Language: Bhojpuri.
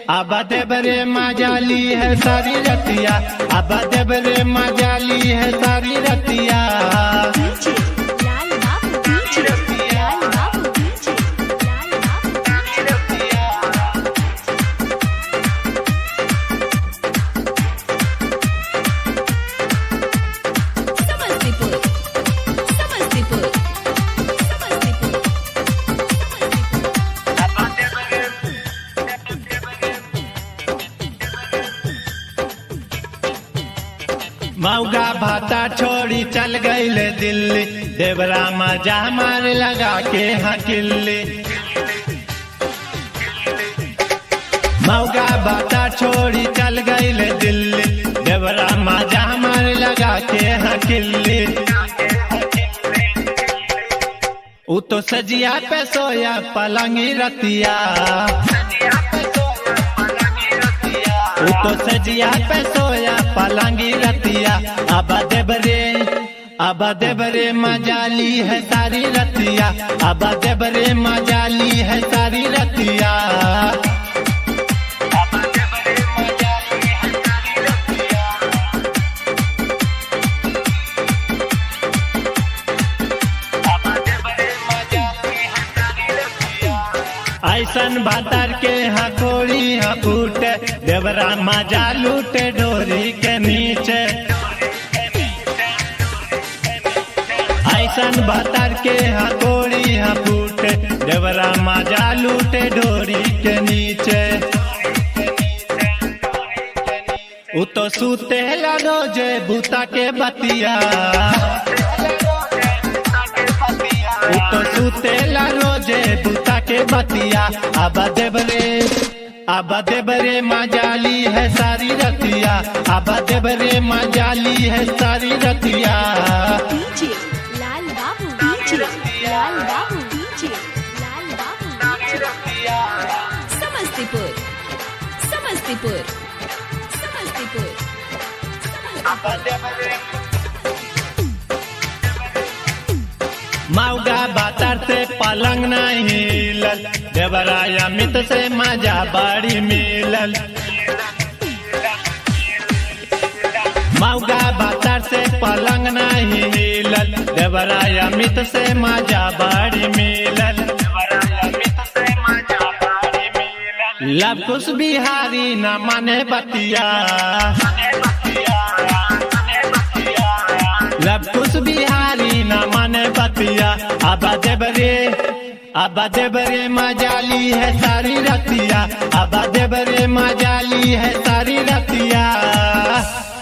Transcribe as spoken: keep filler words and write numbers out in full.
अब देवरे मजाली है सारी रतिया, अब देवरे मजाली है सारी रतिया। मऊगा भाता छोड़ी चल गई दिल्ली, देवरा मजा मार लगा के हाँ किल्ली। मऊगा भाता छोड़ी चल गई दिल्ली, देवरा मजा मार लगा के हाँ किल्ली। उ तो सजिया पे सोया पलंगी रतिया, उ तो सजिया पे सोया पलंगी रतिया। अब देवरे अब देवरे मजाली है सारी रतिया, अब देवरे मजाली है सारी रतिया। ऐसन भातर के हकोड़ी हकूटे, देवरा मजा लूटे डोरी के नीचे। ऐसन भातर के हकोड़ी हकूटे, देवरा मजा लूटे डोरी के नीचे। उ तो सूते रोजे बूता के बतिया, उ तो सूते रोजे बूता के बतिया। अब देवरे अब देवरे मजाली है सारी रतिया, अब देवरे मजाली है सारी रतिया। लाल बाबू लाल बाबू लाल बाबू समस्तीपुर समस्तीपुर समस्तीपुर। मऊगा बातर से पलंग नहीं हिलल, देवरा अमित से मजा बड़ी मिलल। मऊगा बातर से पलंग नहीं हिलल, देवरा अमित से मजा बड़ी मिलल। लब कुछ बिहारी न माने बतिया, लब कुछ बिहारी न माने बतिया। अब देवरे अब देवरे मजाली है सारी रतिया, अब देवरे मजाली है सारी रतिया।